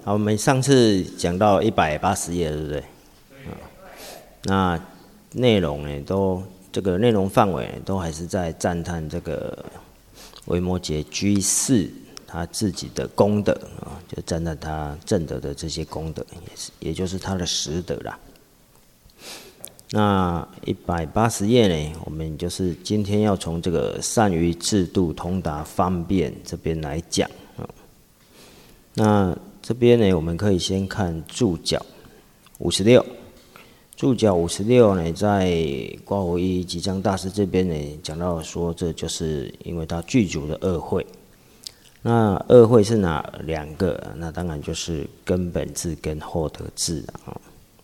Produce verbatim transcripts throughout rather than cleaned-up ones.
好，我们上次讲到一百八十页，对不对？啊，那内容呢，都这个内容范围都还是在赞叹这个维摩诘居士他自己的功德啊，就赞叹他证得的这些功德，也是也就是他的实德啦。那一百八十页呢，我们就是今天要从这个善于制度、通达方便这边来讲啊。那这边呢，我们可以先看注脚五十六。注脚五十六呢，在刮胡一吉藏大师这边呢，讲到说，这就是因为他具足的二慧。那二慧是哪两个？那当然就是根本智跟后得智啊。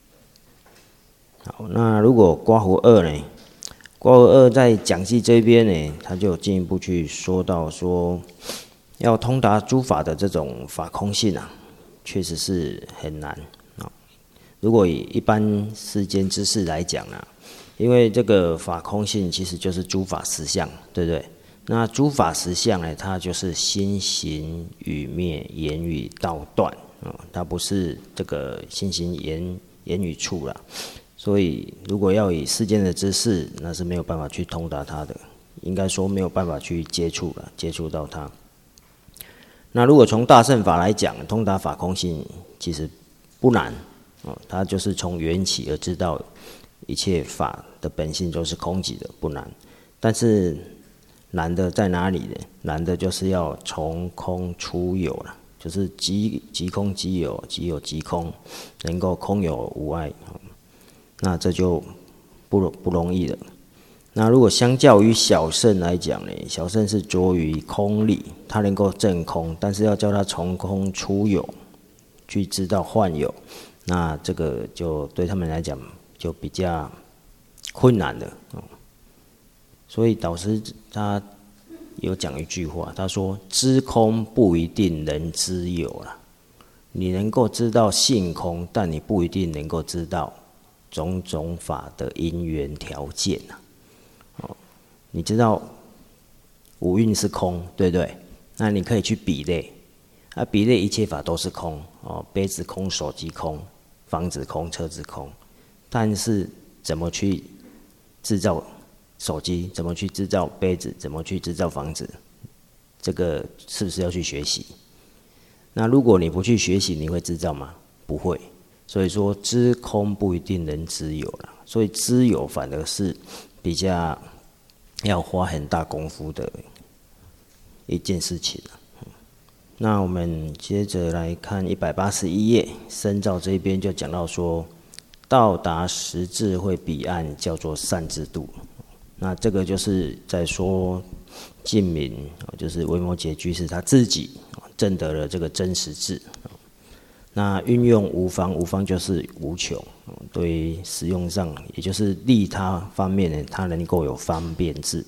好，那如果刮胡二呢？刮胡二在讲记这边呢，他就进一步去说到说，要通达诸法的这种法空性啊，确实是很难啊。如果以一般世间之事来讲啊，因为这个法空性其实就是诸法实相，对不对？那诸法实相呢，它就是心行语灭、言语道断啊，它不是这个心行言言语处啦。所以，如果要以世间的知识，那是没有办法去通达它的，应该说没有办法去接触了，接触到它。那如果从大乘法来讲，通达法空性其实不难哦，它就是从缘起而知道一切法的本性都是空寂的，不难。但是难的在哪里呢？难的就是要从空出有了，就是即即空即有，即有即空，能够空有无碍。那这就不不容易了。那如果相较于小乘来讲呢，小乘是着于空理，它能够证空，但是要叫它从空出有，去知道幻有，那这个就对他们来讲就比较困难了。所以导师他有讲一句话，他说：“知空不一定能知有啦，你能够知道性空，但你不一定能够知道种种法的因缘条件啊，哦，你知道五蕴是空，对不对？那你可以去比类，啊，比类一切法都是空，哦，杯子空，手机空，房子空，车子空，但是怎么去制造手机？怎么去制造杯子？怎么去制造房子？这个是不是要去学习？那如果你不去学习，你会制造吗？不会。所以说，知空不一定能知有啦，所以知有反而是比较要花很大功夫的一件事情啦。那我们接着来看一百八十一页，深造这边就讲到说，到达实智慧彼岸叫做善知度。那这个就是在说净明，就是维摩诘居士他自己证得了这个真实智。那运用无方，无方就是无穷，对于使用上，也就是利他方面呢，它能够有方便智。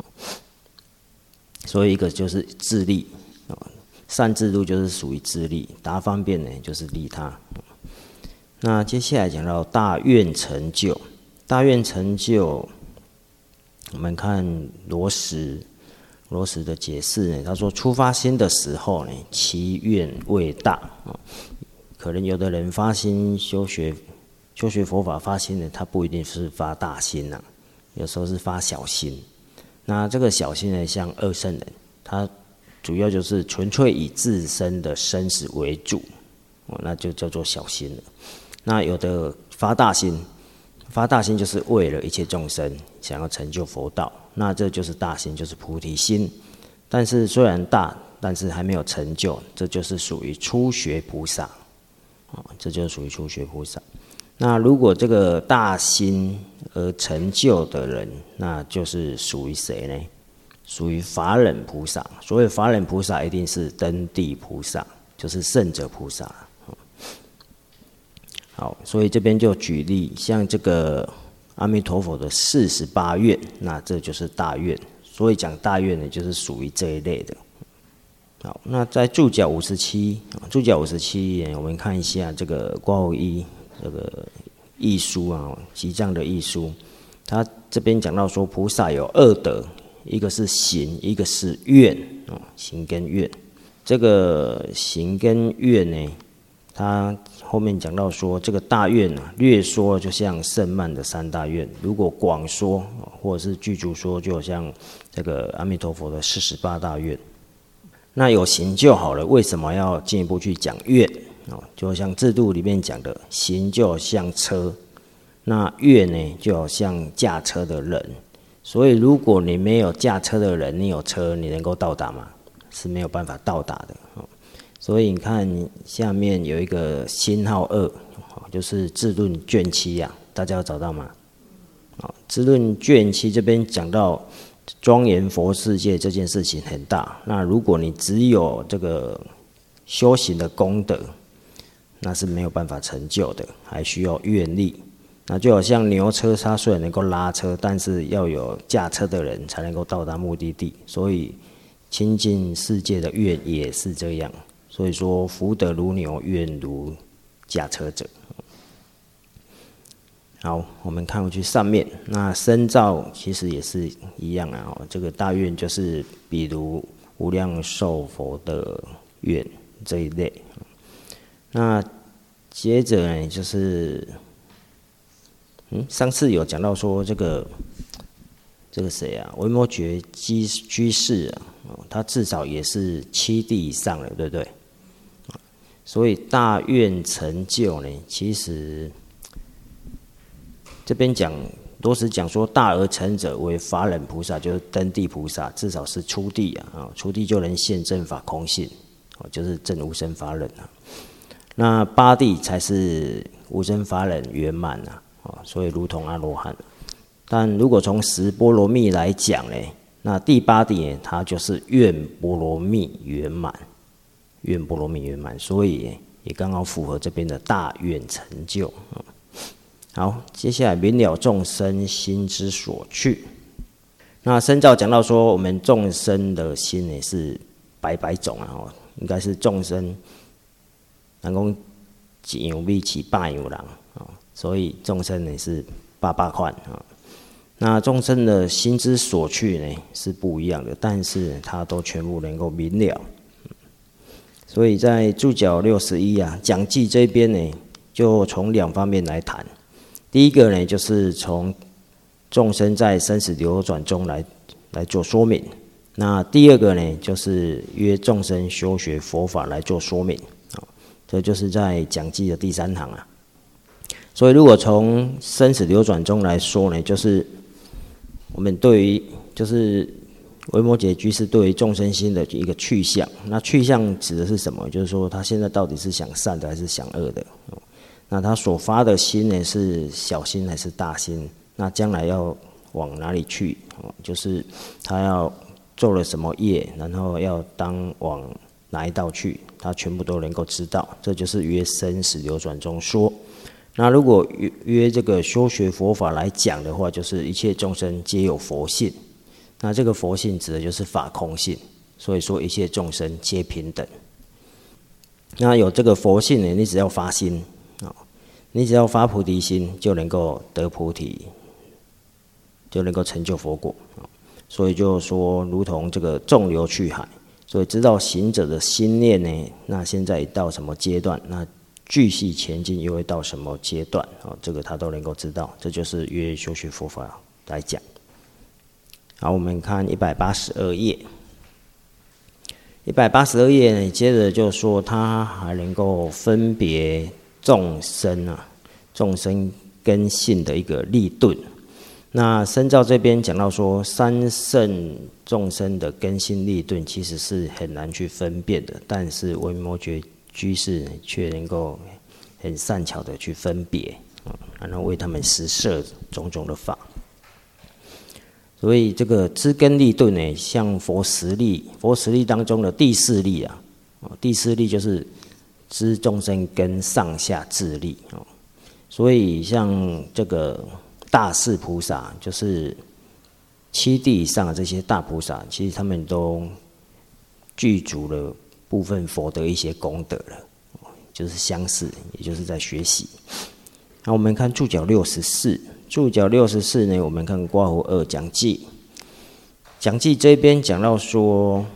所以一个就是自利，善知度就是属于自利，达方便呢就是利他。那接下来讲到大愿成就，大愿成就，我们看罗什，罗什的解释呢，他说出发心的时候呢，其愿未大。可能有的人发心修学修学佛法发心呢，他不一定是发大心呐、啊，有时候是发小心。那这个小心呢，像二圣人，他主要就是纯粹以自身的生死为主，哦，那就叫做小心了。那有的发大心，发大心就是为了一切众生想要成就佛道，那这就是大心，就是菩提心。但是虽然大，但是还没有成就，这就是属于初学菩萨。哦，这就属于初学菩萨。那如果这个大心而成就的人，那就是属于谁呢？属于法忍菩萨。所谓法忍菩萨，一定是登地菩萨，就是圣者菩萨。好，所以这边就举例，像这个阿弥陀佛的四十八愿，那这就是大愿。所以讲大愿呢，就是属于这一类的。好，那在注脚五十七，注脚五十七，我们看一下这个刮胡一这个义书啊，吉藏的义书，他这边讲到说，菩萨有二德，一个是行，一个是愿，哦，行跟愿。这个行跟愿呢， 他后面讲到说，这个大愿啊，略说就像圣曼的三大愿，如果广说或者是具足说，就像这个阿弥陀佛的四十八大愿。那有行就好了，为什么要进一步去讲愿？就像制度里面讲的，行就像车，那愿呢就好像驾车的人。所以如果你没有驾车的人，你有车，你能够到达吗？是没有办法到达的。所以你看下面有一个星号二，就是智论卷七啊，大家有找到吗？智论卷七这边讲到庄严佛世界这件事情很大，那如果你只有这个修行的功德，那是没有办法成就的，还需要愿力。那就好像牛车，它虽然能够拉车，但是要有驾车的人才能够到达目的地。所以亲近世界的愿也是这样。所以说福德如牛，愿如驾车者。好，我们看回去上面，那深造其实也是一样啊。这个大愿就是比如无量寿佛的愿这一类。那接着呢，就是嗯，上次有讲到说这个这个谁啊，维摩诘居居士啊，他至少也是七地以上了，对不对？所以大愿成就呢，其实这边讲多时讲说大而成者为法忍菩萨，就是登地菩萨，至少是初地啊，初地就能现正法空性，就是证无生法忍啊。那八地才是无生法忍圆满啊，所以如同阿罗汉。但如果从十波罗蜜来讲呢，那第八地呢，它就是愿波罗蜜圆满，愿波罗蜜圆满，所以也刚好符合这边的大愿成就。好，接下来明了众生心之所去。那深造讲到说，我们众生的心呢是百百种啊，应该是众生。人讲一样米饲百样人啊，所以众生呢是八八款啊。那众生的心之所去呢是不一样的，但是它都全部能够明了。所以在注脚六十一啊，讲记这边呢，就从两方面来谈。第一个呢，就是从众生在生死流转中来来做说明。那第二个呢，就是约众生修学佛法来做说明。这就是在讲记的第三行啊。所以如果从生死流转中来说呢，就是我们对于就是维摩诘居士对于众生心的一个去向。那去向指的是什么？就是说他现在到底是想善的还是想恶的？那他所发的心呢，是小心还是大心？那将来要往哪里去？就是他要做了什么业，然后要当往哪一道去，他全部都能够知道。这就是约生死流转中说。那如果约这个修学佛法来讲的话，就是一切众生皆有佛性。那这个佛性指的就是法空性，所以说一切众生皆平等。那有这个佛性呢，你只要发心啊，你只要发菩提心，就能够得菩提，就能够成就佛果。所以就说，如同这个众流去海。所以知道行者的心念呢，那现在到什么阶段，那继续前进又会到什么阶段，哦，这个他都能够知道。这就是约修学佛法来讲。好，我们看一百八十二页。一百八十二页呢，接着就说他还能够分别众生啊，众生根性的一个立顿。那深造这边讲到说，三圣众生的根性立顿其实是很难去分辨的，但是维摩诘居士却能够很善巧的去分别，然后为他们实摄种种的法。所以这个知根立顿呢，像佛十力，佛十力当中的第四力啊，第四力就是知众生根上下智力。所以像这个大士菩萨，就是七地以上的这些大菩萨，其实他们都具足了部分佛的一些功德了，就是相似，也就是在学习。那我们看注脚六十四，注脚六十四呢，我们看刮胡二讲记。讲记这边讲到说，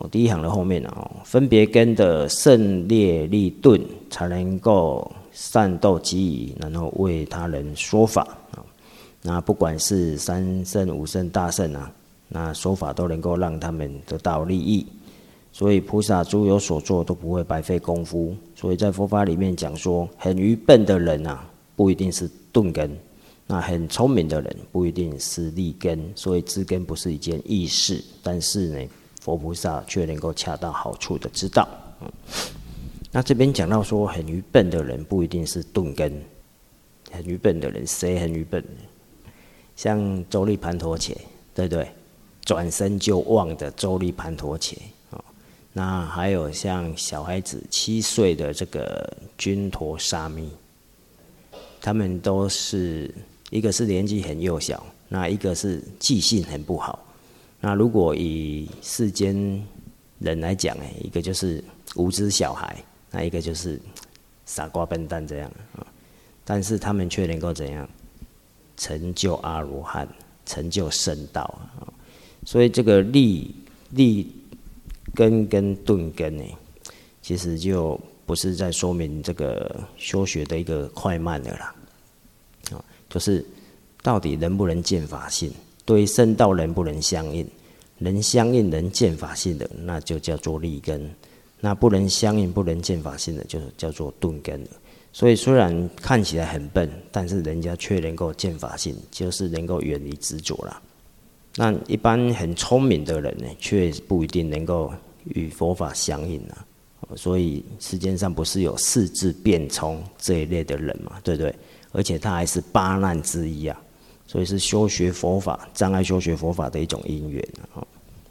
第一行的后面啊，分别根的胜劣利钝，才能够善斗机宜，然后为他人说法啊。那不管是三圣、五圣、大圣啊，那说法都能够让他们得到利益。所以菩萨诸有所作都不会白费功夫。所以在佛法里面讲说，很愚笨的人啊，不一定是钝根；那很聪明的人不一定是利根。所以知根不是一件易事，但是呢，佛菩萨却能够恰到好处的知道。嗯、那这边讲到说，很愚笨的人不一定是钝根。很愚笨的人，谁很愚笨？像周利盘陀伽，对不对？转身就忘的周利盘陀伽。那还有像小孩子七岁的这个君陀沙弥，他们都是一个是年纪很幼小，那一个是记性很不好。那如果以世间人来讲，一个就是无知小孩，那一个就是傻瓜笨蛋这样啊。但是他们却能够怎样成就阿罗汉，成就圣道啊。所以这个利利根跟钝根呢，其实就不是在说明这个修学的一个快慢的啦，啊，就是到底能不能见法性，对圣道能不能相应，能相应能见法性的，那就叫做利根；那不能相应不能见法性的，就叫做钝根了。所以虽然看起来很笨，但是人家却能够见法性，就是能够远离执着啦。那一般很聪明的人呢，却不一定能够与佛法相应啊。所以世间上不是有四智辩聪这一类的人嘛，对不对？而且他还是八难之一啊，所以是修学佛法、障碍修学佛法的一种因缘啊。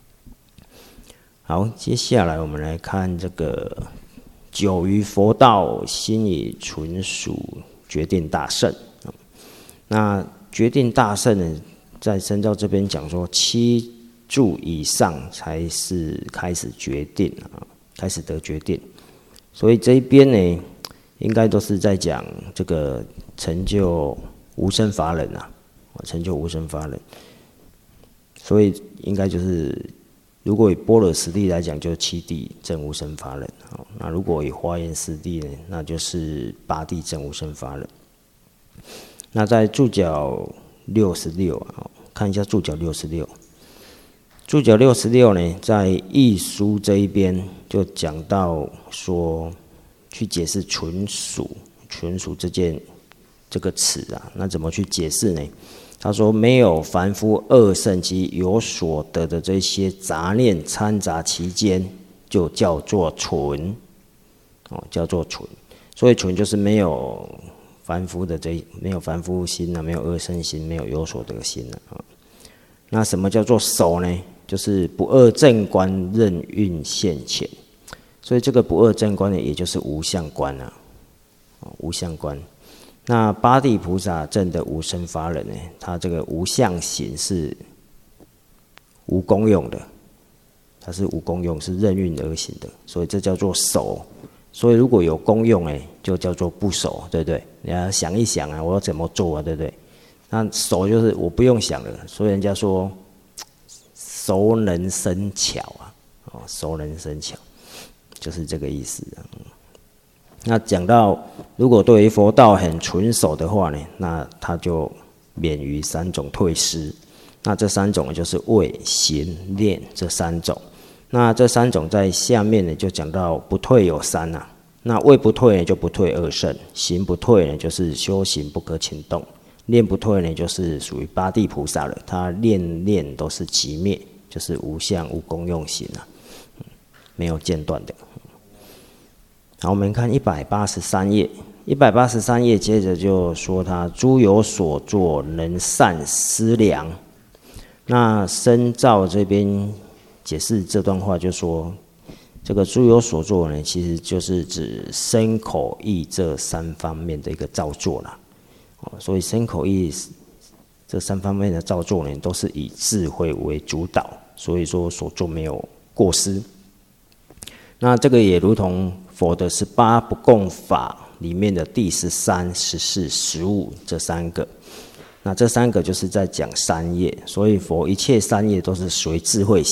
好，接下来我们来看这个久于佛道，心以纯属决定大圣。那决定大圣呢，在深造这边讲说，七住以上才是开始决定啊，开始得决定。所以这一边呢，应该都是在讲这个成就无生法忍啊，成就无生法忍。所以应该就是，如果以般若实地来讲，就是七地证无生法忍；那如果以华严实地呢，那就是八地证无生法忍。那在注脚六十六啊，看一下注脚六十六。注脚六十六呢，在译书这一边就讲到说，去解释纯属纯属这件这个词啊，那怎么去解释呢？他说，没有凡夫二圣及有所得的这些杂念掺杂其间，就叫做纯，哦，叫做纯。所以纯就是没有凡夫的这没有凡夫心啊，没有二圣心，没有有所得心啊。那什么叫做守呢？就是不二正观任运现前。所以这个不二正观呢，也就是无相观啊，无相观。那八地菩萨证的无生法忍呢，他这个无相行是无功用的，它是无功用，是任运而行的，所以这叫做守。所以如果有功用哎，就叫做不守，对不对？你要想一想啊，我要怎么做啊，对不对？那守就是我不用想了，所以人家说熟能生巧啊，哦，熟能生巧，就是这个意思啊。那讲到如果对于佛道很纯熟的话呢，那他就免于三种退失。那这三种就是位、行、念这三种。那这三种在下面呢就讲到不退有三啊。那位不退呢就不退二圣，行不退呢就是修行不可轻动，念不退呢就是属于八地菩萨了，他念念都是寂灭，就是无相无功用行啊，没有间断的。好，我们看一百八十三页，一百八十三页接着就说他诸有所作，能善思量。那深造这边解释这段话就说，这个诸有所作呢，其实就是指身口意这三方面的一个造作啦。所以身口意这三方面的造作呢，都是以智慧为主导，所以说所作没有过失。那这个也如同佛的十八不共法里面的第十三、十四、十五这三个，那这三个就是在讲三业，所以佛一切三业都是随智慧行，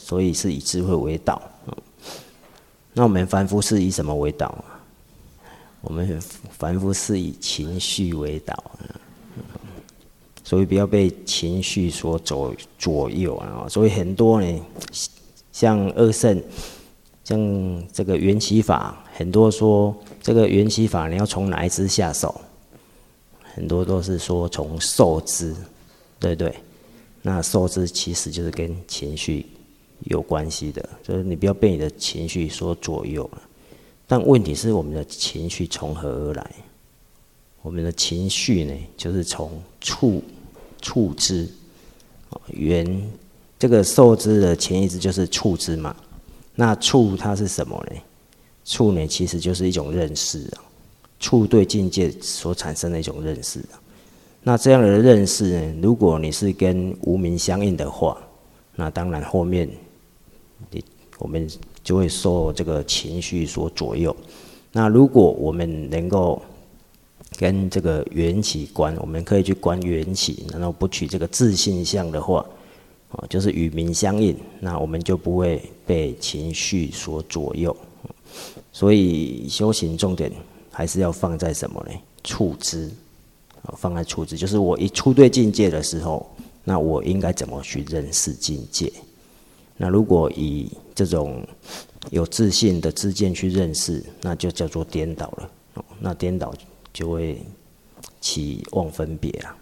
所以是以智慧为导。那我们凡夫是以什么为导？我们凡夫是以情绪为导，所以不要被情绪所左左右啊。所以很多呢，像二圣，像这个缘起法，很多说这个缘起法你要从哪一支下手？很多都是说从受支，对不对？那受支其实就是跟情绪有关系的，就是你不要被你的情绪所左右了。但问题是，我们的情绪从何而来？我们的情绪呢，就是从触触支，缘这个受支的前一支就是触支嘛。那触它是什么呢？触呢，其实就是一种认识啊，触对境界所产生的一种认识啊。那这样的认识呢，如果你是跟无明相应的话，那当然后面你我们就会受这个情绪所左右。那如果我们能够跟这个缘起观，我们可以去观缘起，然后不取这个自性相的话，就是与明相应，那我们就不会被情绪所左右。所以修行重点还是要放在什么呢？触支，放在触支，就是我一触对境界的时候，那我应该怎么去认识境界？那如果以这种有自信的知见去认识，那就叫做颠倒了。那颠倒就会起妄分别了。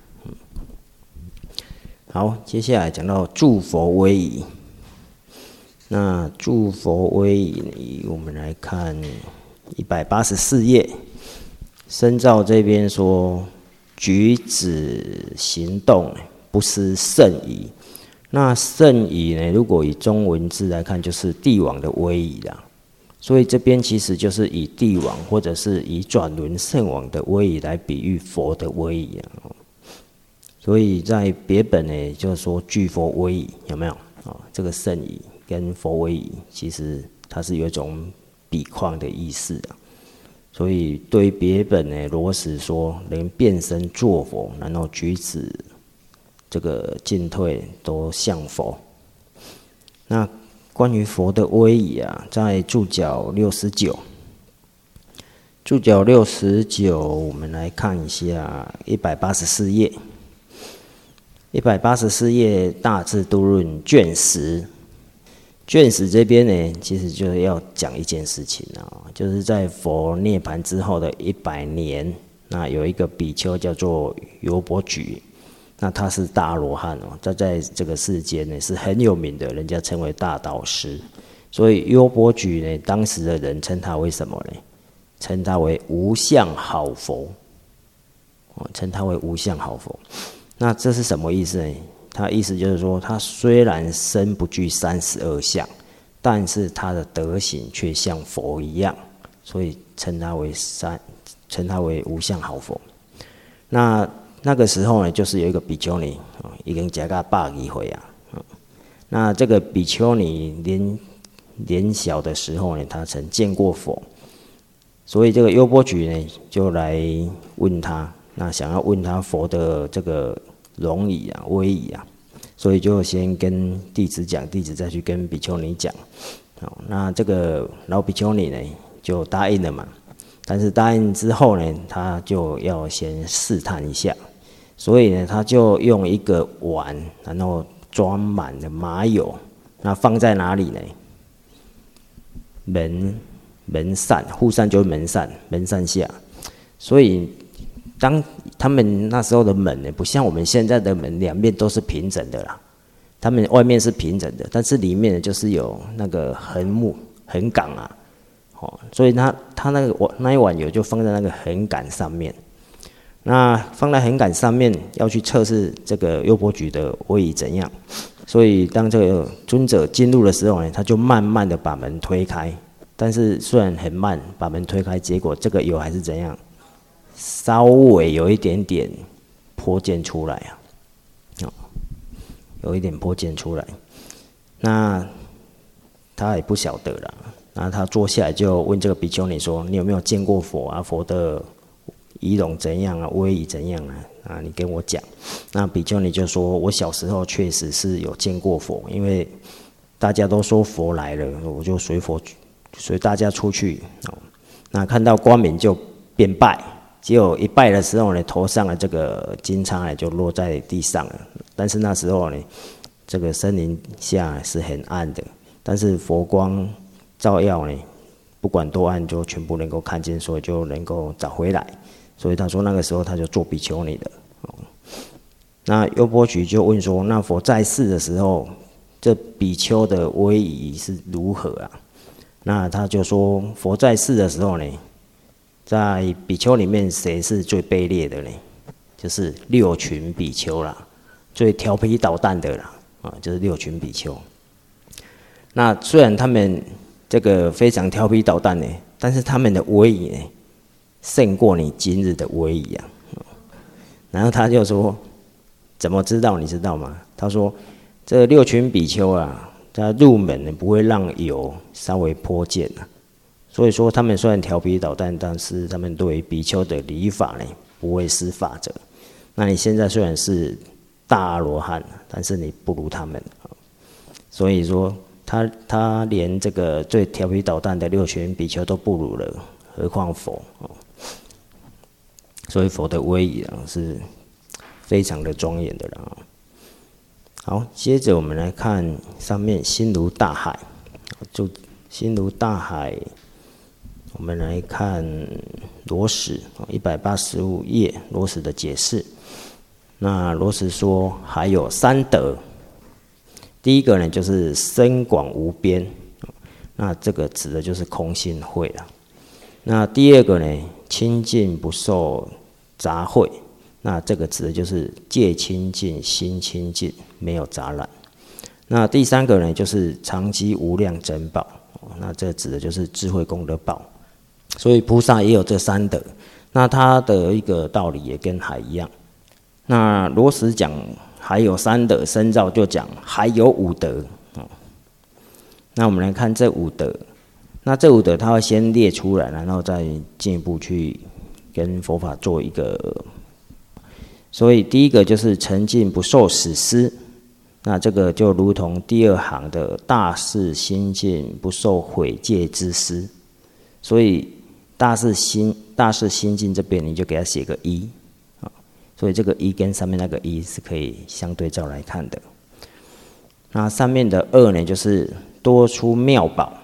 好，接下来讲到诸佛威仪。那诸佛威仪，我们来看一百八十四页，深造这边说，举止行动不失圣仪。那圣仪呢，如果以中文字来看，就是帝王的威仪啦。所以这边其实就是以帝王或者是以转轮圣王的威仪来比喻佛的威仪啊。所以在别本呢，就是说具佛威仪，有没有啊？这个圣仪跟佛威仪，其实它是有一种比况的意思啊。所以对别本呢，罗什说能变身作佛，然后举止这个进退都像佛。那关于佛的威仪啊，在注脚六十九，注脚六十九，我们来看一下一百八十四页，一百八十四页大智度论卷十，卷十这边呢，其实就是要讲一件事情啊，就是在佛涅槃之后的一百年，那有一个比丘叫做优波举。那他是大罗汉哦，他在这个世间呢是很有名的，人家称为大导师。所以优波举呢，当时的人称他为什么呢？称他为无相好佛，哦，称他为无相好佛。那这是什么意思呢？他意思就是说，他虽然身不具三十二相，但是他的德行却像佛一样，所以称他为三，称他为无相好佛。那那个时候呢，就是有一个比丘尼，已经加到百几岁啊。那这个比丘尼年年小的时候呢，他曾见过佛，所以这个优波举呢就来问他，那想要问他佛的这个容仪啊、威仪啊，所以就先跟弟子讲，弟子再去跟比丘尼讲。好，那这个老比丘尼呢就答应了嘛，但是答应之后呢，他就要先试探一下。所以呢，他就用一个碗，然后装满了麻油，那放在哪里呢？门门扇，护扇就是门扇，门扇下。所以，当他们那时候的门呢，不像我们现在的门，两面都是平整的啦。他们外面是平整的，但是里面呢，就是有那个横木、横杆啊。哦，所以他他那个那一碗油就放在那个横杆上面。那放在横杆上面，要去测试这个优波举的威仪怎样。所以当这个尊者进入的时候呢，他就慢慢的把门推开。但是虽然很慢把门推开，结果这个油还是怎样，稍微有一点点泼溅出来啊，哦，有一点泼溅出来。那他也不晓得了。那他坐下来就问这个比丘尼说：“你有没有见过佛啊？佛的仪容怎样啊？威仪怎样啊？啊，你跟我讲。”那比丘尼就说：“我小时候确实是有见过佛，因为大家都说佛来了，我就随佛随大家出去。那看到光明就便拜，结果一拜的时候呢，头上的这个金叉呢就落在地上了。但是那时候呢，这个森林下是很暗的，但是佛光照耀呢，不管多暗就全部能够看见，所以就能够找回来。所以他说那个时候他就做比丘尼的。那优波局就问说：那佛在世的时候，这比丘的威仪是如何啊？那他就说，佛在世的时候呢，在比丘里面谁是最卑劣的呢？就是六群比丘啦，最调皮捣蛋的啦，啊，就是六群比丘。那虽然他们这个非常调皮捣蛋呢，但是他们的威仪呢，胜过你今日的威仪啊。然后他就说。怎么知道？你知道吗？他说，这六群比丘啊，他入门呢不会让油稍微泼溅啊，所以说他们虽然调皮捣蛋，但是他们对于比丘的礼法呢不会失法则。那你现在虽然是大阿罗汉，但是你不如他们，所以说他他连这个最调皮捣蛋的六群比丘都不如了，何况佛？所以佛的威仪啊是。非常的庄严的了。好，接着我们来看上面心如大海，就心如大海，我们来看罗什一百八十五页罗什的解释。那罗什说还有三德，第一个呢就是深广无边，那这个指的就是空性慧了。那第二个呢清净不受杂秽。那这个指的就是戒清净、心清净，没有杂染。那第三个呢，就是常积无量珍宝，那这指的就是智慧功德宝。所以菩萨也有这三德，那他的一个道理也跟海一样。那罗什讲还有三德，深造就讲还有五德。那我们来看这五德，那这五德他会先列出来，然后再进一步去跟佛法做一个。所以第一个就是沉静不受死失，那这个就如同第二行的大事心境不受毁戒之失。所以大事心大事心境这边你就给他写个一，所以这个一跟上面那个一是可以相对照来看的。那上面的二呢，就是多出妙宝。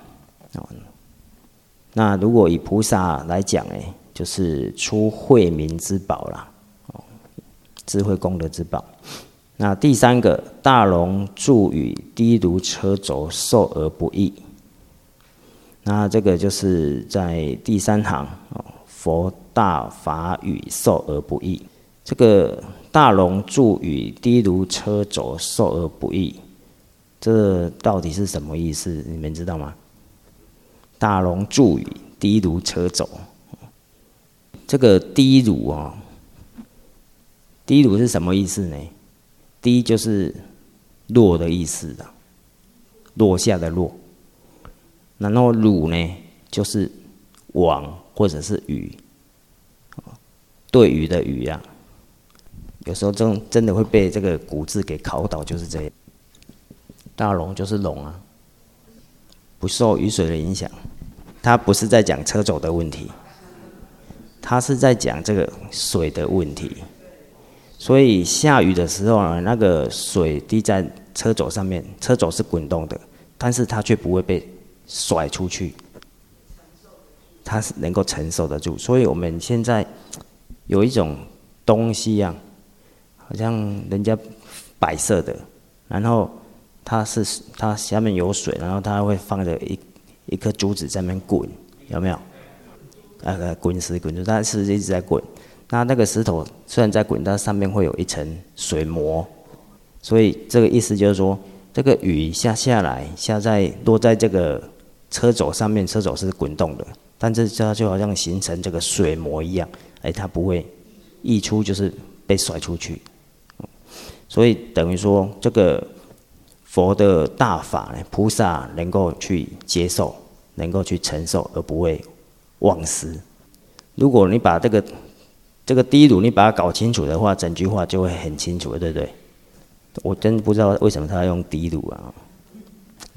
那如果以菩萨来讲呢，就是出慧明之宝啦。智慧功德之宝。那第三个大龙助语低如车轴，受而不易。那这个就是在第三行，佛大法语受而不易。这个大龙助语低如车轴，受而不易，这到底是什么意思？你们知道吗？大龙助语低如车轴，这个低如啊。低如是什么意思呢？低就是落的意思的，落下的落。然后汝呢，就是网或者是鱼，对鱼的鱼啊。有时候真真的会被这个古字给考倒，就是这样。大龙就是龙啊，不受雨水的影响。它不是在讲车走的问题，它是在讲这个水的问题。所以下雨的时候呢，那个水滴在车轴上面，车轴是滚动的，但是它却不会被甩出去，它是能够承受得住。所以我们现在有一种东西啊，好像人家摆设的，然后它是它下面有水，然后它会放着一一颗珠子在那边滚，有没有？呃，滚石滚石，它是一直在滚。那那个石头虽然在滚，但上面会有一层水膜，所以这个意思就是说，这个雨下下来，下在落在这个车轴上面，车轴是滚动的，但是它就好像形成这个水膜一样，哎，它不会溢出，就是被甩出去。所以等于说，这个佛的大法，菩萨能够去接受，能够去承受，而不会忘失。如果你把这个这个低乳你把它搞清楚的话，整句话就会很清楚，对不对？我真不知道为什么他要用低乳啊。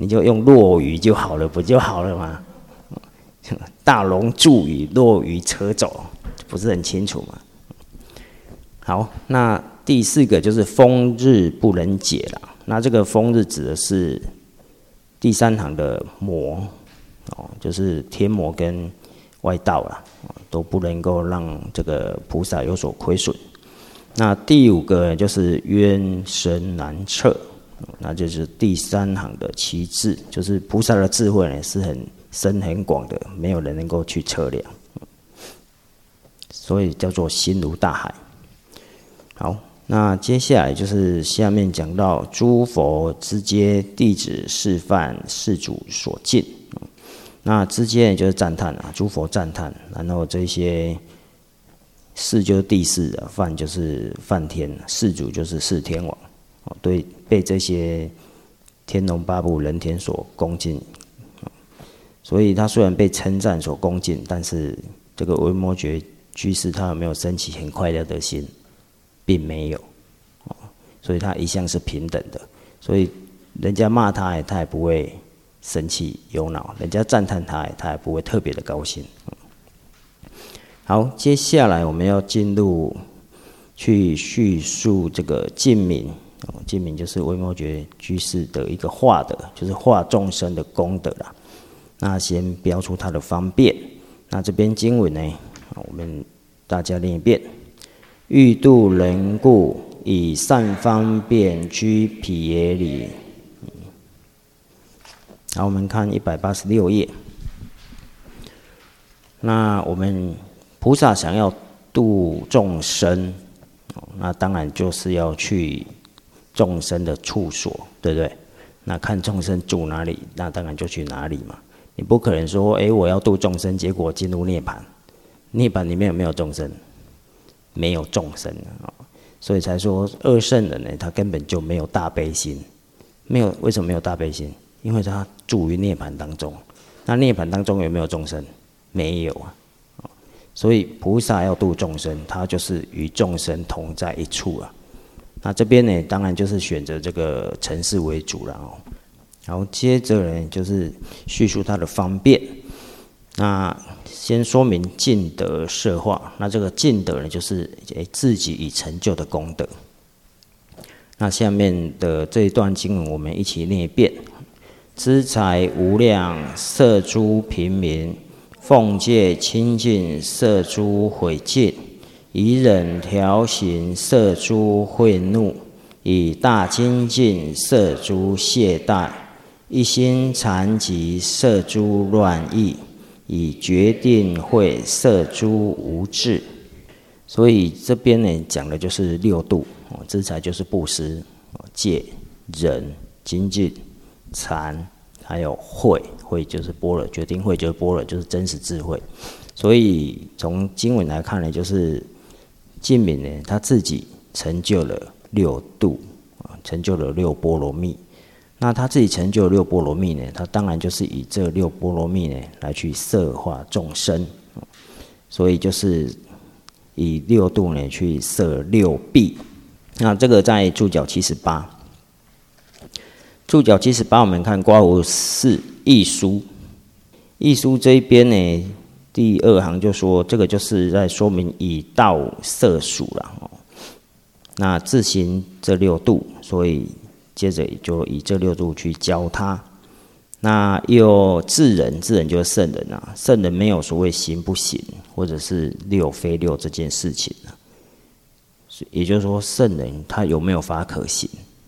你就用落雨就好了，不就好了吗？大龙助雨，落雨车走，不是很清楚吗？好，那第四个就是风日不能解了。那这个风日指的是第三行的魔哦，就是天魔跟外道啦，都不能够让这个菩萨有所亏损。那第五个就是冤深难测，那就是第三行的其智，就是菩萨的智慧呢是很深很广的，没有人能够去测量，所以叫做心如大海。好，那接下来就是下面讲到诸佛之阶，弟子示范，世主所敬。那之阶就是赞叹啊，诸佛赞叹，然后这些世就是第四啊，梵就是梵天，世主就是四天王，对，被这些天龙八部人天所恭敬。所以他虽然被称赞所恭敬，但是这个维摩诘居士他有没有升起很快乐的心，并没有，所以他一向是平等的。所以人家骂他，他也不会生气忧恼；人家赞叹他，他也不会特别的高兴。好，接下来我们要进入去叙述这个净名。净名就是维摩诘居士的一个化德，就是化众生的功德啦。那先标出它的方便。那这边经文呢，我们大家念一遍：欲度人故，以善方便居毗耶里。好，我们看一百八十六页。那我们菩萨想要度众生，那当然就是要去众生的处所，对不对？那看众生住哪里，那当然就去哪里嘛。你不可能说，哎，我要度众生，结果进入涅槃，涅槃里面有没有众生？没有众生啊，所以才说二圣人呢，他根本就没有大悲心。没有，为什么没有大悲心？因为他住于涅槃当中。那涅槃当中有没有众生？没有啊。所以菩萨要度众生，他就是与众生同在一处啊。那这边呢，当然就是选择这个尘世为主了哦。然后接着呢，就是叙述它的方便。那先说明尽德摄化。那这个尽德呢，就是自己已成就的功德。那下面的这一段经文，我们一起念一遍：资财无量，摄诸平民；奉戒清净，摄诸毁尽；以忍调行，摄诸恚怒；以大精进，摄诸懈怠；一心禅疾，摄诸乱意；以决定慧，摄诸无智。所以这边呢，讲的就是六度。资财就是布施，戒、忍、精进、禅，还有慧。慧就是般若，决定慧就是般若，就是真实智慧。所以从经文来看呢，就是净名呢，他自己成就了六度，成就了六波罗蜜。那他自己成就了六波罗蜜呢，他当然就是以这六波罗蜜呢来去摄化众生，所以就是以六度呢去摄六臂。那这个在注脚七十八，注脚七十八，我们看刮胡四义书，义书这一边呢，第二行就说这个就是在说明以道摄属了哦。那自行这六度，所以接着就以这六度去教他。那又智人，智人就是圣人啊，圣人没有所谓行不行，或者是六非六这件事情啊。也就是说，圣人他有没有法可行？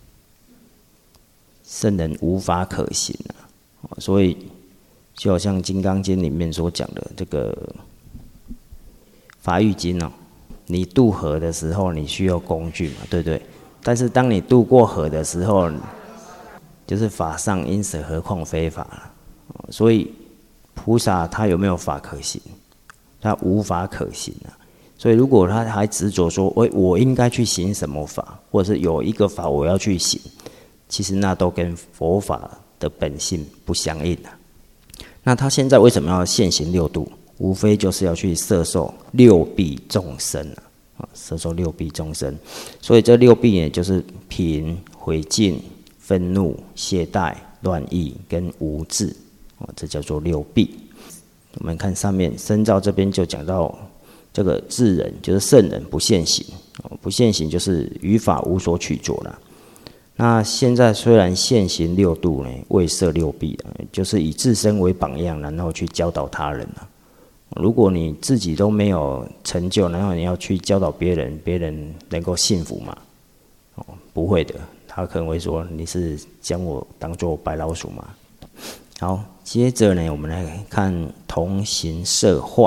圣人无法可行啊，所以就好像《金刚经》里面所讲的这个法喻经哦，你渡河的时候，你需要工具嘛，对不对？但是当你渡过河的时候，就是法上因舍，何况非法了。所以菩萨他有没有法可行？他无法可行啊。所以如果他还执着说，我我应该去行什么法，或者是有一个法我要去行，其实那都跟佛法的本性不相应啊。那他现在为什么要现行六度？无非就是要去摄受六臂众生啊，摄受六臂众生。所以这六臂呢，就是贫、毁尽、愤怒、懈怠、 乱意跟无智，哦，这叫做六弊。我们看上面深造这边就讲到这个智人就是圣人不现行，不现行就是于法无所取着啦。那现在虽然现行六度呢，未设六弊，就是以自身为榜样，然后去教导他人啦。如果你自己都没有成就，然后你要去教导别人，别人能够信服吗？哦，不会的，他可能会说你是将我当作白老鼠嘛。好，接着呢，我们来看同行摄化。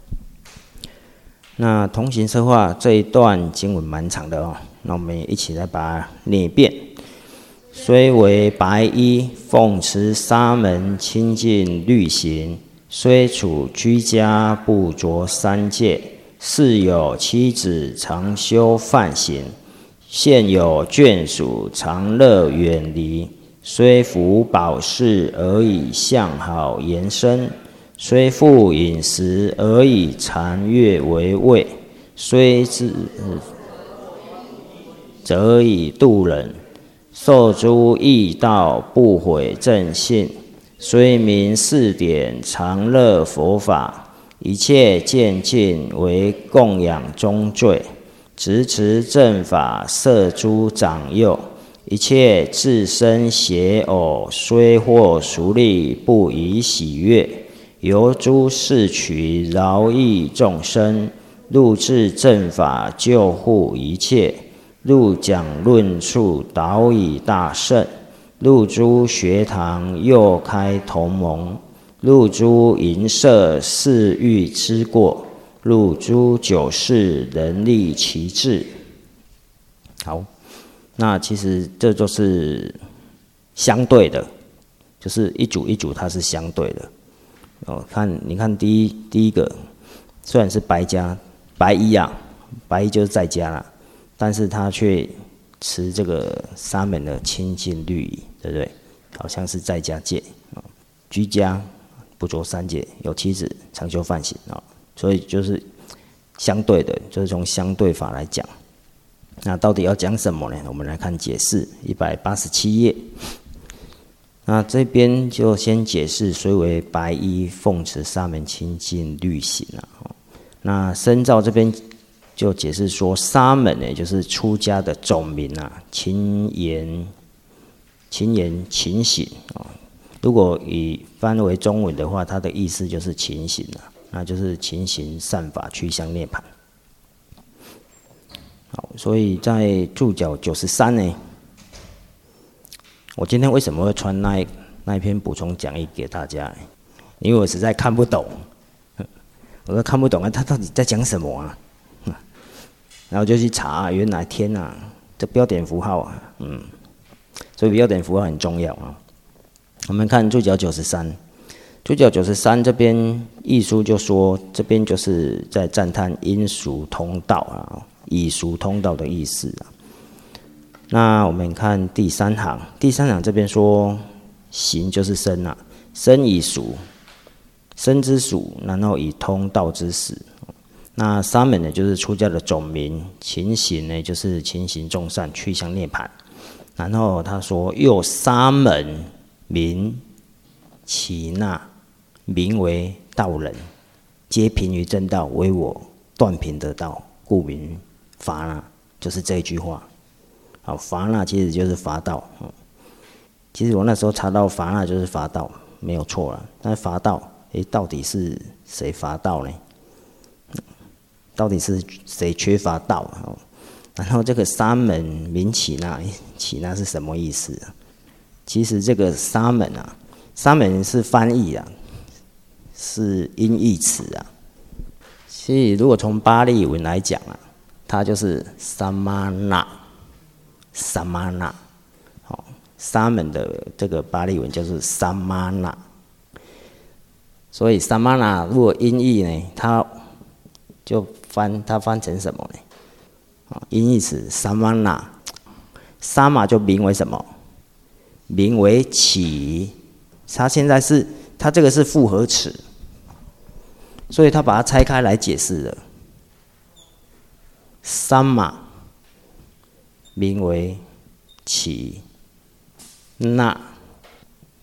那同行摄化这一段经文蛮长的哦，那我们也一起来把它念一遍。虽为白衣，奉持沙门清净律行，虽处居家，不着三戒，是有妻子常修梵行，现有眷属常乐远离。虽服宝饰，而以相好延伸；虽复饮食，而以禅悦为味；虽知则以度人。受诸义道，不毁正信；虽明四典，常乐佛法。一切渐进，为供养中罪；执持正法，摄诸长幼。一切自身邪偶，虽获熟利，不以喜悦。由诸事取，饶益众生；入至正法，救护一切。入讲论处，导以大圣；入诸学堂，又开同盟；入诸淫舍，誓欲之过；入诸酒室，人力其志。好，那其实这就是相对的，就是一组一组它是相对的。哦，看你看第一第一个，虽然是白家白衣啊，白衣就是在家啦。但是他却持这个沙门的清净律仪，对不对？好像是在家戒，居家不着三戒，有妻子常修梵行啊，所以就是相对的，就是从相对法来讲。那到底要讲什么呢？我们来看解释一百八十七页。那这边就先解释，虽为白衣，奉持沙门清净律行啊。那深造这边就解释说，沙门呢，就是出家的总名啊，勤言、勤言、勤行啊。如果以翻为中文的话，它的意思就是勤行啊，那就是勤行善法，趋向涅槃。好，所以在注脚九十三呢，我今天为什么会传那一那一篇补充讲义给大家？因为我实在看不懂，我都看不懂啊，他到底在讲什么啊？然后就去查，原来天啊，这标点符号啊，嗯，所以标点符号很重要啊。我们看注脚九十三，注脚九十三这边译书就说，这边就是在赞叹因俗通道啊，以俗通道的意思啊。那我们看第三行，第三行这边说，行就是身啊，身以俗，身之俗，然后以通道之始。那沙门呢，就是出家的总名；勤行呢，就是勤行众善，趋向涅槃。然后他说，又沙门名耆那，名为道人，皆贫于正道，唯我断贫得道，故名伐那，就是这一句话。好，伐那其实就是伐道。其实我那时候查到伐那就是伐道，没有错了。但伐道，诶，到底是谁伐道呢？到底是谁缺乏道？然后这个沙门名耆那，耆那是什么意思啊？其实这个沙门啊，沙门是翻译啊，是音译词啊。所以如果从巴利文来讲啊，它就是萨玛那，萨玛那。好，沙门的这个巴利文就是萨玛那。所以萨玛那如果音译呢，它就翻它翻成什么呢？啊，音译词萨玛那，沙玛就名为什么？名为耆。它现在是它这个是复合词，所以他把它拆开来解释了。沙玛名为耆，那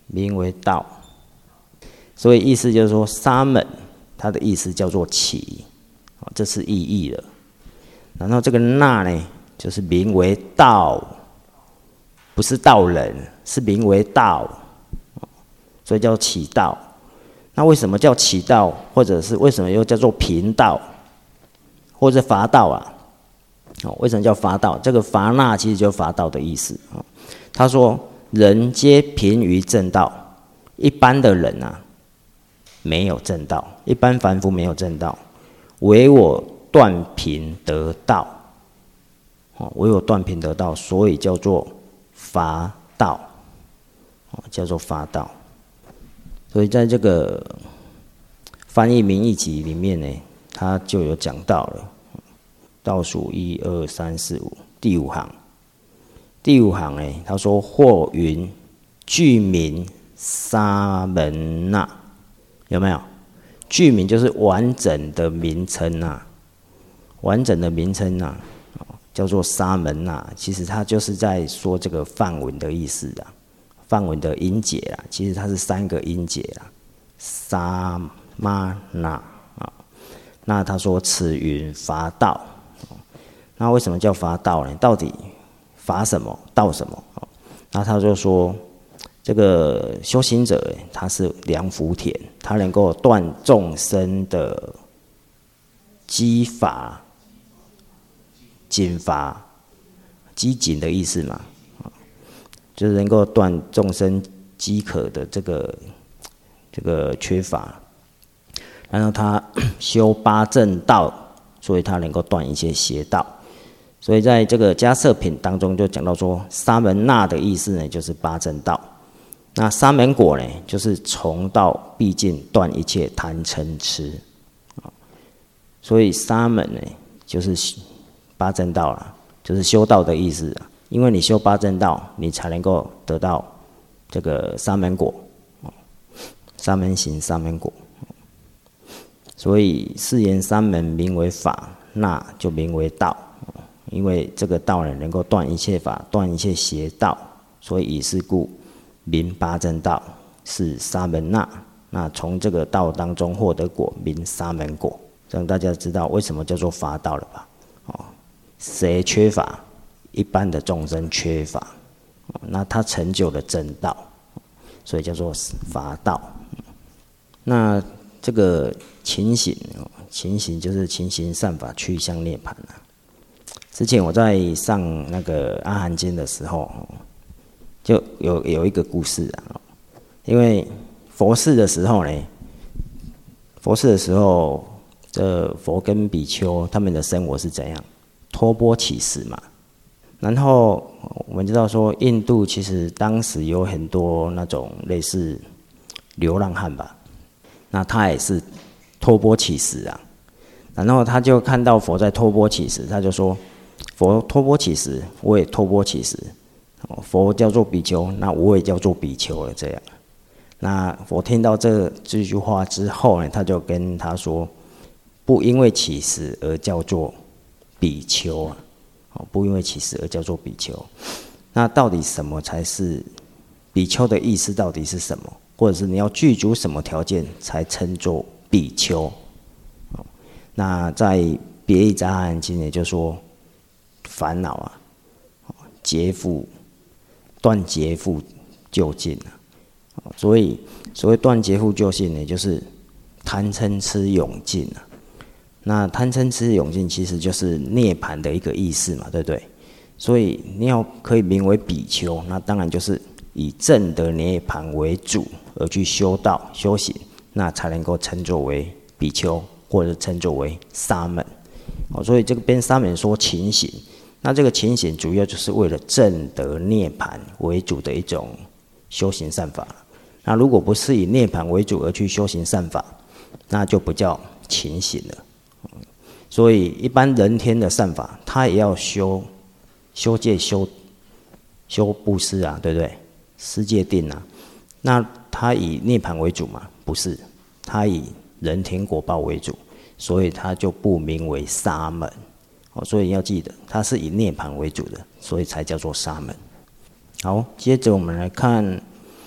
名为道。所以意思就是说，沙门它的意思叫做起，这是意义了。然后这个那呢，就是名为道，不是道人，是名为道，所以叫起道。那为什么叫起道，或者是为什么又叫做贫道，或者伐道啊？哦，为什么叫伐道？这个伐那其实就伐道的意思。他说：人皆贫于正道，一般的人啊，没有正道，一般凡夫没有正道，唯我断贫得道。哦，唯我断贫得道，所以叫做伐道，哦，叫做伐道。所以在这个翻译名义集里面呢，他就有讲到了。倒数一二三四五，第五行，第五行呢，他说：或云具名沙门那，有没有？具名就是完整的名称啊，完整的名称啊，叫做沙门那。其实它就是在说这个梵文的意思啊，梵文的音节啦，其实它是三个音节啦，沙玛那啊。那他说此云伐道。那为什么叫伐道呢？到底伐什么，道什么？那他就说，这个修行者他是良福田，他能够断众生的饥乏、紧乏、饥馑的意思嘛，就是能够断众生饥渴的这个这个缺乏。然后他修八正道，所以他能够断一切邪道。所以在这个迦摄品当中就讲到说，沙门那的意思呢，就是八正道。那沙门果呢，就是从道毕竟断一切贪嗔痴。所以沙门呢，就是八正道啦，就是修道的意思。因为你修八正道，你才能够得到这个沙门果，沙门行、沙门果。所以是言沙门名为法，那就名为道。因为这个道呢，能够断一切法，断一切邪道，所以以是故名八正道，是沙门那。那从这个道当中获得果，名沙门果。这样大家知道为什么叫做伐道了吧？哦，谁缺乏？一般的众生缺乏，那他成就了正道，所以叫做伐道。那这个勤行，勤行就是勤行善法，趋向涅槃啊。之前我在上那个《阿含经》的时候，就有有一个故事啊。因为佛事的时候呢，佛事的时候，这佛跟比丘他们的生活是怎样？托钵乞食嘛。然后我们知道说，印度其实当时有很多那种类似流浪汉吧，那他也是托钵乞食啊。然后他就看到佛在托钵乞食，他就说：佛托钵乞食，我也托钵乞食。佛叫做比丘，那我也叫做比丘了。这样，那佛听到这这句话之后呢，他就跟他说：不因为乞食而叫做比丘啊，不因为乞食而叫做比丘。那到底什么才是比丘的意思？到底是什么？或者是你要具足什么条件才称作比丘？那在别义杂含经也就说，烦恼啊，劫缚，断劫缚究竟啊。所以所谓断劫缚究竟呢，就是贪嗔痴永尽啊。那贪嗔痴永尽其实就是涅槃的一个意思嘛，对不对？所以你要可以名为比丘，那当然就是以正的涅槃为主而去修道修行，那才能够称作为比丘，或者称作为沙门。所以这个边沙门说勤行，那这个勤行主要就是为了正得涅槃为主的一种修行善法。那如果不是以涅槃为主而去修行善法，那就不叫勤行了。所以一般人天的善法，他也要修修戒、修修布施啊，对不对？施戒定啊，那他以涅槃为主吗？不是，他以人天果报为主，所以他就不名为沙门。所以要记得，他是以涅槃为主的，所以才叫做沙门。好，接着我们来看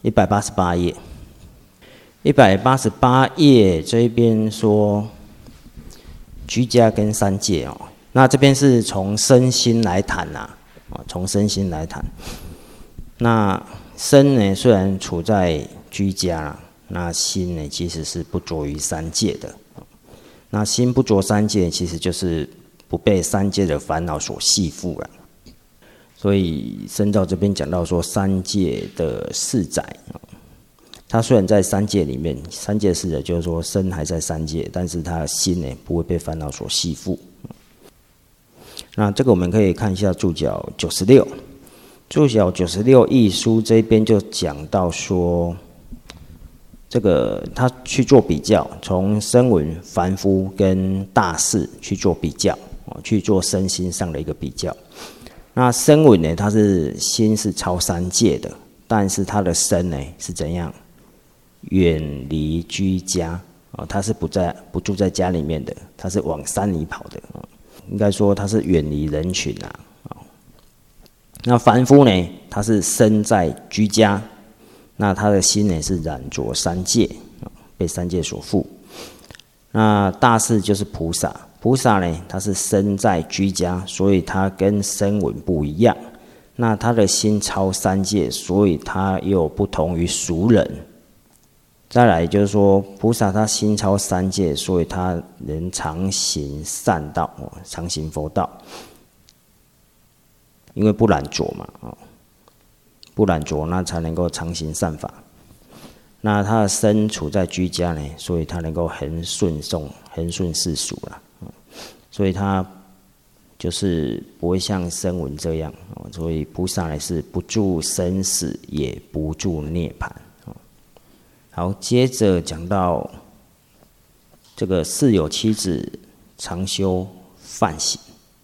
一百八十八页，一百八十八页这边说居家跟三界哦，那这边是从身心来谈呐，啊，从身心来谈。那身呢，虽然处在居家啦，那心呢其实是不着于三界的。那心不着三界，其实就是不被三界的烦恼所系缚了。所以深造这边讲到说，三界的四载，他虽然在三界里面，三界四载就是说身还在三界，但是他的心呢不会被烦恼所系缚。那这个我们可以看一下注脚九十六，注脚九十六义书这边就讲到说，这个他去做比较，从声闻、凡夫跟大士去做比较，去做身心上的一个比较。那声闻呢，它是心是超三界的，但是它的身呢是怎样？远离居家啊，它是不在不住在家里面的，它是往山里跑的啊。应该说它是远离人群啊。那凡夫呢，他是身在居家，那他的心呢是染着三界，被三界所缚。那大士就是菩萨。菩萨呢，他是身在居家，所以他跟声闻不一样。那他的心超三界，所以他又不同于俗人。再来就是说，菩萨他心超三界，所以他能常行善道，常行佛道。因为不染着嘛，不染着，那才能够常行善法。那他的身处在居家呢，所以他能够恒顺众，恒顺世俗啦。所以他就是不会像声闻这样，所以菩萨呢是不住生死，也不住涅槃。好，接着讲到这个四有七子常修梵行，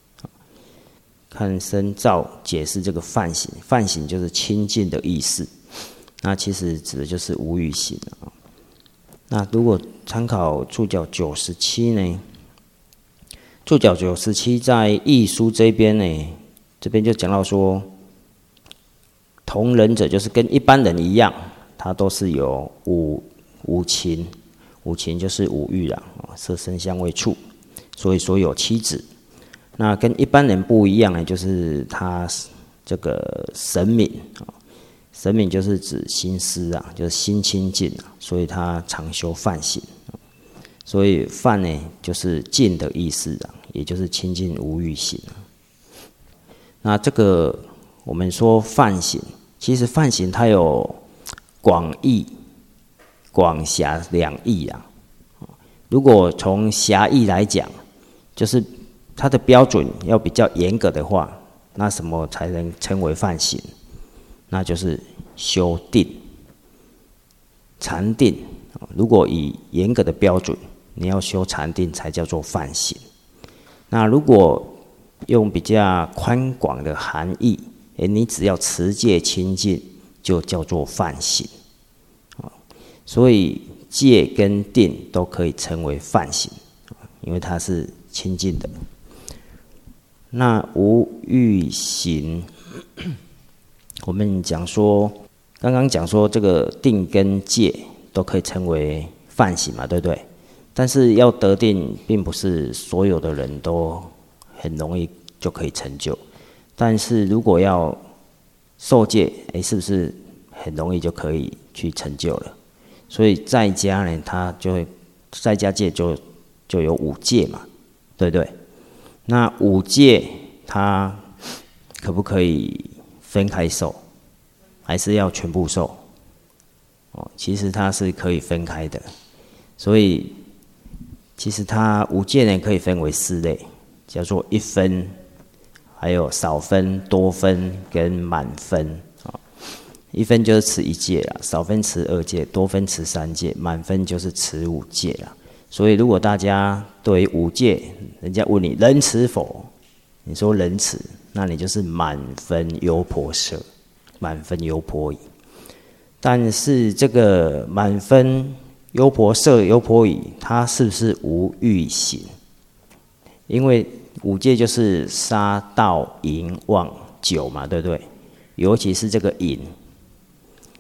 看深造解释这个梵行，梵行就是清净的意思，那其实指的就是无欲行啊。那如果参考注脚九十七呢？注脚九十七在义书这边呢，这边就讲到说，同人者就是跟一般人一样，他都是有五五情，五情就是五欲啦，色声香味触，所以说有七子。那跟一般人不一样呢，就是他这个神敏，神敏就是指心思啊，就是心清净啊，所以他常修梵行。所以梵呢，就是净的意思啊，也就是清净无欲行啊。那这个我们说梵行，其实梵行它有广义、广狭两义啊。如果从狭义来讲，就是它的标准要比较严格的话，那什么才能称为梵行？那就是修定、禅定。如果以严格的标准，你要修禅定才叫做梵行。那如果用比较宽广的含义，你只要持戒清净，就叫做梵行。所以戒跟定都可以称为梵行，因为它是清净的。那无欲行，我们讲说，刚刚讲说这个定跟戒都可以称为梵行嘛，对不对？但是要得定，并不是所有的人都很容易就可以成就。但是如果要受戒，哎，是不是很容易就可以去成就了？所以在家呢，他就会在家戒就就有五戒嘛，对不对？那五戒它可不可以分开受，还是要全部受？哦，其实它是可以分开的。所以其实它五戒呢可以分为四类，叫做一分，还有少分、多分跟满分。一分就是持一戒啦，少分持二戒，多分持三戒，满分就是持五戒啦。所以如果大家对于五戒，人家问你能持否，你说能持，那你就是满分优婆塞，满分优婆夷。但是这个满分优婆塞、优婆夷，它是不是无欲行？因为五戒就是杀、盗、淫、妄、酒嘛，对不对？尤其是这个淫，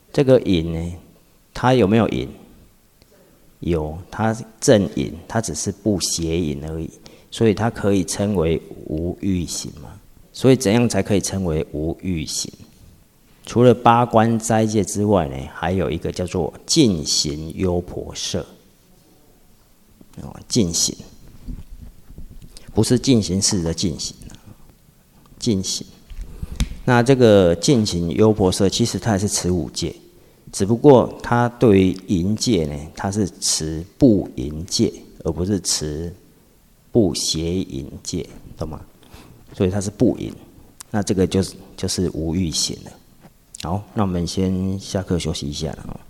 这个淫呢，它有没有淫？有，它正淫，它只是不邪淫而已，所以它可以称为无欲行嘛。所以怎样才可以称为无欲行？除了八关斋戒之外呢，还有一个叫做尽行优婆塞。哦，尽行不是进行式的进行，尽行。那这个尽行优婆塞，其实它也是持五戒，只不过它对于淫戒呢，它是持不淫戒，而不是持不邪淫戒，懂吗？所以它是不淫，那这个就是就是无欲行了。好，那我们先下课休息一下了。